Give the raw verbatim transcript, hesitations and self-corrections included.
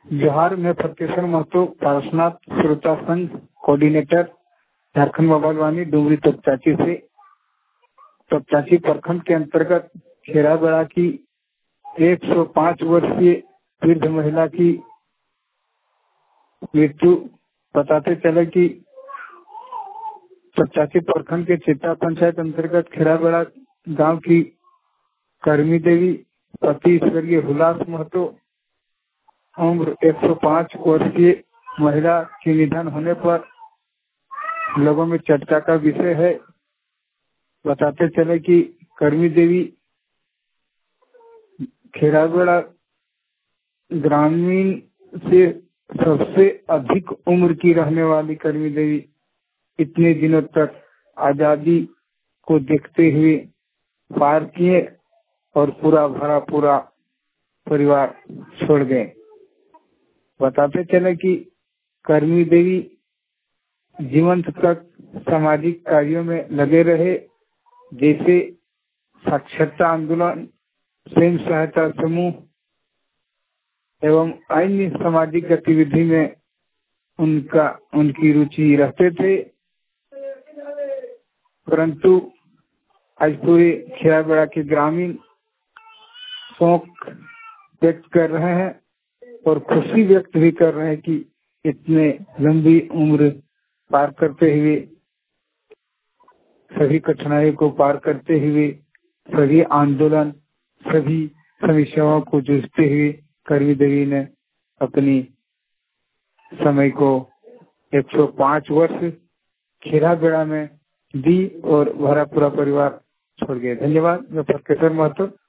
बिहार में फतेश्वर महतो पारसनाथ श्रोता संघ कोऑर्डिनेटर झारखंड मोबाइल वाणी डुमरी तपचाची से तपचाची प्रखंड के अंतर्गत खेराबेड़ा की एक सौ पाँच वर्षीय वृद्ध महिला की मृत्यु बताते चले कि तपचाची प्रखंड के चित्ता पंचायत अंतर्गत खेराबेड़ा गांव की कर्मी देवी पति स्वर्गीय हुलास महतो उम्र एक सौ पाँच वर्षीय महिला के निधन होने पर लोगों में चर्चा का विषय है। बताते चले कि कर्मी देवी खेराबेड़ा ग्रामीण से सबसे अधिक उम्र की रहने वाली कर्मी देवी इतने दिनों तक आजादी को देखते हुए पार किए और पूरा भरा पूरा परिवार छोड़ गए। बताते चले कि कर्मी देवी जीवन तक सामाजिक कार्यों में लगे रहे, जैसे साक्षरता आंदोलन, स्वयं सहायता समूह एवं अन्य सामाजिक गतिविधि में उनका उनकी रुचि रहते थे। परंतु आज पूरे खेराबेड़ा के ग्रामीण शोक व्यक्त कर रहे हैं और खुशी व्यक्त भी कर रहे हैं कि इतने लंबी उम्र पार करते हुए, सभी कठिनाइयों को पार करते हुए, सभी आंदोलन, सभी समस्याओं को जूझते हुए कर्मी देवी ने अपनी समय को एक सौ पाँच वर्ष खेराबेड़ा में दी और भरा पूरा परिवार छोड़ गए। धन्यवाद। मैं फतेश्वर महतो